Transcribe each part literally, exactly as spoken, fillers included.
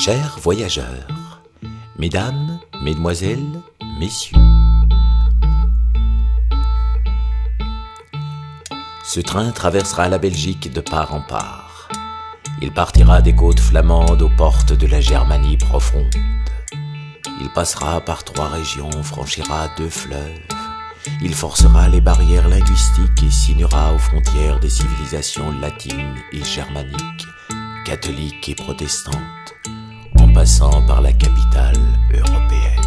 Chers voyageurs, mesdames, mesdemoiselles, messieurs, ce train traversera la Belgique de part en part. Il partira des côtes flamandes aux portes de la Germanie profonde. Il passera par trois régions, franchira deux fleuves. Il forcera les barrières linguistiques et signera aux frontières des civilisations latines et germaniques, catholiques et protestantes, en passant par la capitale européenne.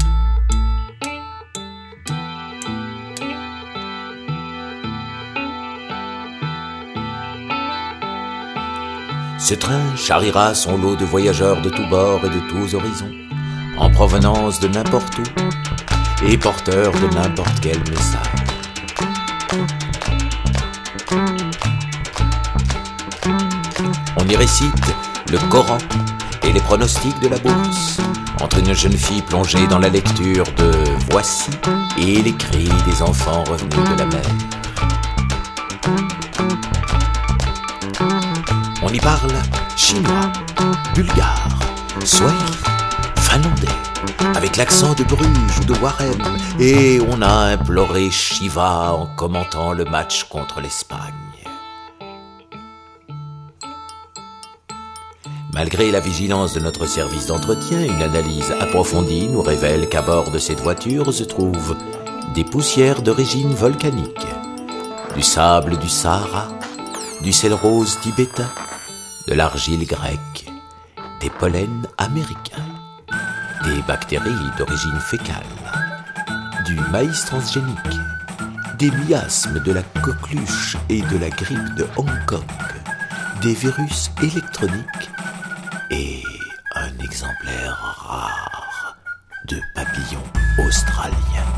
Ce train charriera son lot de voyageurs de tous bords et de tous horizons, en provenance de n'importe où et porteurs de n'importe quel message. On y récite le Coran et les pronostics de la bourse, entre une jeune fille plongée dans la lecture de « Voici » et les cris des enfants revenus de la mer. On y parle chinois, bulgare, swahili, finlandais, avec l'accent de Bruges ou de Warem, et on a imploré Shiva en commentant le match contre l'Espagne. Malgré la vigilance de notre service d'entretien, une analyse approfondie nous révèle qu'à bord de cette voiture se trouvent des poussières d'origine volcanique, du sable du Sahara, du sel rose tibétain, de l'argile grecque, des pollens américains, des bactéries d'origine fécale, du maïs transgénique, des miasmes de la coqueluche et de la grippe de Hong Kong, des virus électroniques et un exemplaire rare de papillon australien.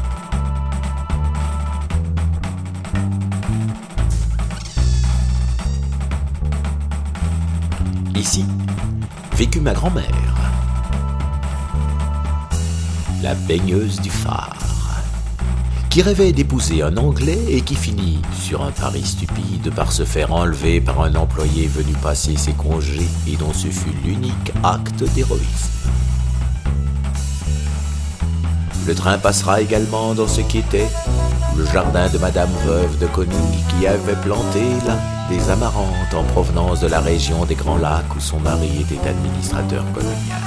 Ici vécut ma grand-mère, la baigneuse du phare, qui rêvait d'épouser un Anglais et qui finit sur un pari stupide par se faire enlever par un employé venu passer ses congés et dont ce fut l'unique acte d'héroïsme. Le train passera également dans ce qu'était le jardin de Madame Veuve de Konig, qui avait planté là des amarantes en provenance de la région des Grands Lacs où son mari était administrateur colonial.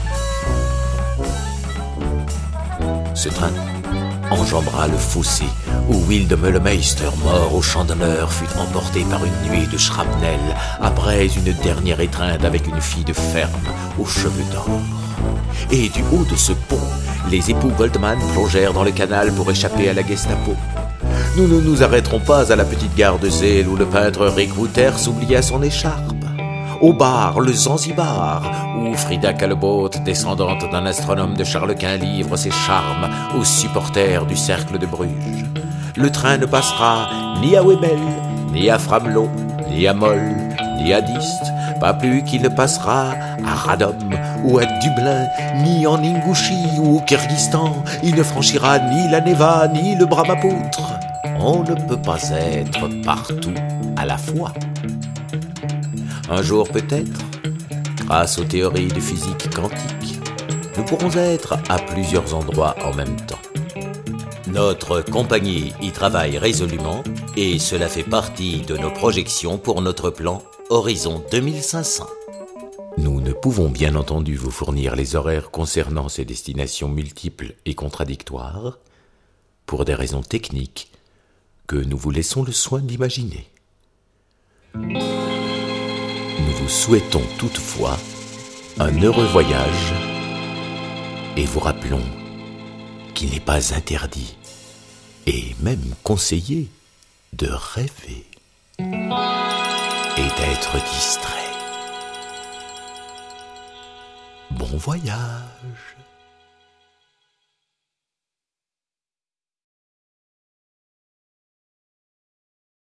Ce train enjambera le fossé où Will de Meulemeister, mort au champ d'honneur, fut emporté par une nuée de shrapnel après une dernière étreinte avec une fille de ferme aux cheveux d'or. Et du haut de ce pont, les époux Goldman plongèrent dans le canal pour échapper à la Gestapo. Nous ne nous arrêterons pas à la petite gare de Zeel où le peintre Rick Wouters oublia son écharpe. Au bar, le Zanzibar, où Frida Kahlo, descendante d'un astronome de Charles Quint, livre ses charmes aux supporters du Cercle de Bruges. Le train ne passera ni à Wemel, ni à Framlo, ni à Moll, ni à Diest, pas plus qu'il ne passera à Radom ou à Dublin, ni en Ingouchie ou au Kyrgyzstan. Il ne franchira ni la Neva, ni le Brahmapoutre. On ne peut pas être partout à la fois. Un jour peut-être, grâce aux théories de physique quantique, nous pourrons être à plusieurs endroits en même temps. Notre compagnie y travaille résolument et cela fait partie de nos projections pour notre plan Horizon deux mille cinq cents. Nous ne pouvons bien entendu vous fournir les horaires concernant ces destinations multiples et contradictoires pour des raisons techniques que nous vous laissons le soin d'imaginer. Nous vous souhaitons toutefois un heureux voyage et vous rappelons qu'il n'est pas interdit et même conseillé de rêver et d'être distrait. Bon voyage!